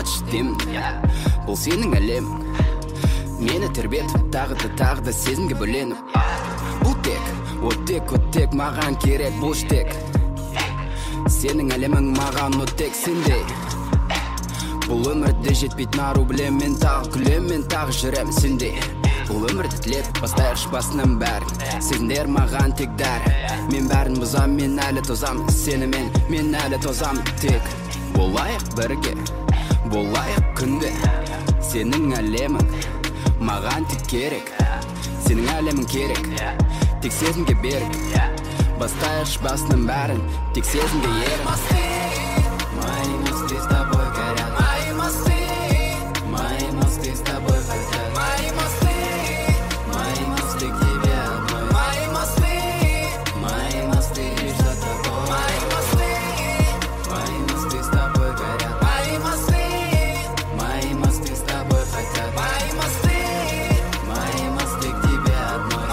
айтшы деймін. Бұл сенің әлемің, мені тербетіп тағы да сезімге бөленіп. Бұл тек, оттек маған керек бұл штек. Сенің әлемің маған оттек сендей. Бұл өмірде жетпейтін ару білем, мен тағы күлем, мен тағы жүрем сендей. Бұл өмірді тілеп бастайықшы басынан бәрін. Сезімдер маған тек дәрі. Мен бәрін бұзам, мен әлі тозам. Сенімен мен әлі тозам. Тек болайық бірге, болайық күнде. Сенің әлемің маған тек керек. Сенің әлемің керек, тек сезімге берік. Бастайықшы басынан бәрін, тек сезімге ерік. Мои мысли с тобой горят. Мои мысли с тобой хотят. Мои мысли к тебе одной. Мои мысли лишь за тобой. Мои мысли с тобой горят. Мои мысли с тобой хотят. Мои мысли к тебе одной.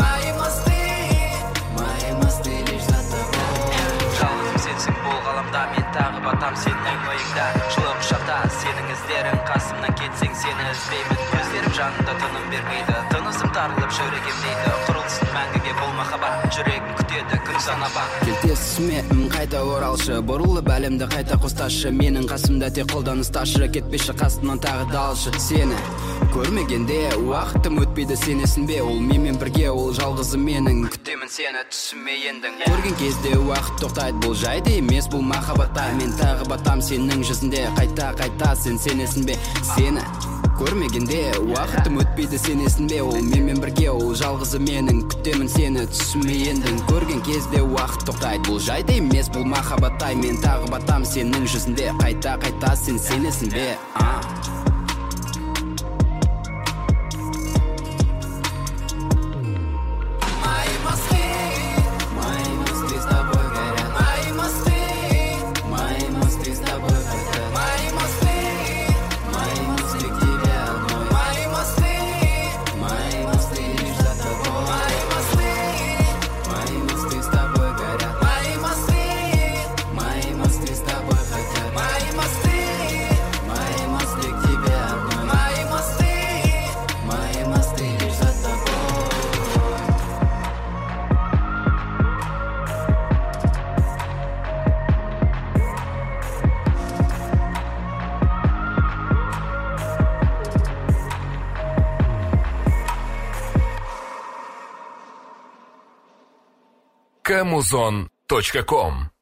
Мои мысли лишь за тобой. Жалғызым сенсің бұл ғаламда, мен тағы батам сенің ойыңда. Жылы құшақта сенің іздерің, қасымнан кетсең сені іздеймін. Көздерім жанында тыным бермейді, тынысым тарылып жүрегім дейді. Құрылсын мәңгіге бұл махаббат, жүрегім күтеді күн санапақ. Келтесіме қайта оралшы, бұрылып әлемді қайта қосташы. Менің қасымда тек қолданысташы, кетпеші қасымнан тағы далшы. Сені көрмегенде уақытым өтпейді, сенесің бе? Ол менімен бірге, ол жалғызым менің. Күтемін сені түсіме ендің. Көрген кезде уақыт тоқтайды, бұл жайды емес, бұл махаббатта. Мен тағы батам сенің жүзінде, қайта сен сенесің бе? Сені көрмегенде уақытым өтпейді, сенесің бе? Ол менімен бірге, ол жалғызым менің. Күтемін сені түсіме ендің. Көрген кезде уақыт тоқтайды, бұл жайды емес, бұл махаббатта. Мен тағы батам сенің жүзінде, қайта сен сенесің бе? Kamuzon.com